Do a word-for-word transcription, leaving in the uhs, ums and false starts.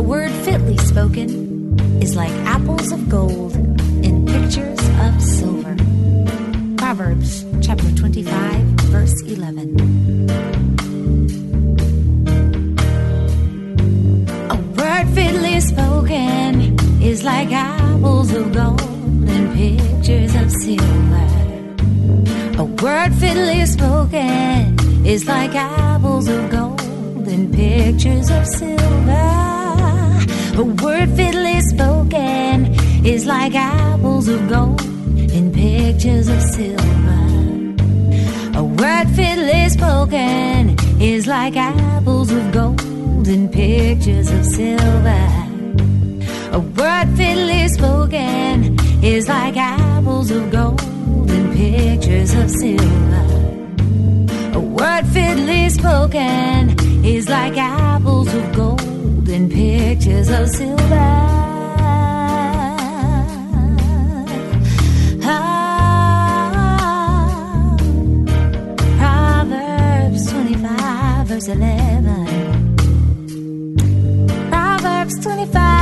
word fitly spoken is like apples of gold in pictures of silver. Proverbs chapter twenty-five, verse eleven. A word fitly spoken is like apples of gold and pictures of silver. A word fitly spoken is like apples of gold and pictures of silver. A word fitly spoken is like apples of gold and pictures of silver. A word fitly spoken is like apples of gold and pictures of silver. A word fitly spoken is like apples of gold and pictures of silver. A word fitly spoken is like apples of gold and pictures of silver. Ah, Proverbs twenty-five, verse eleven. Proverbs twenty-five.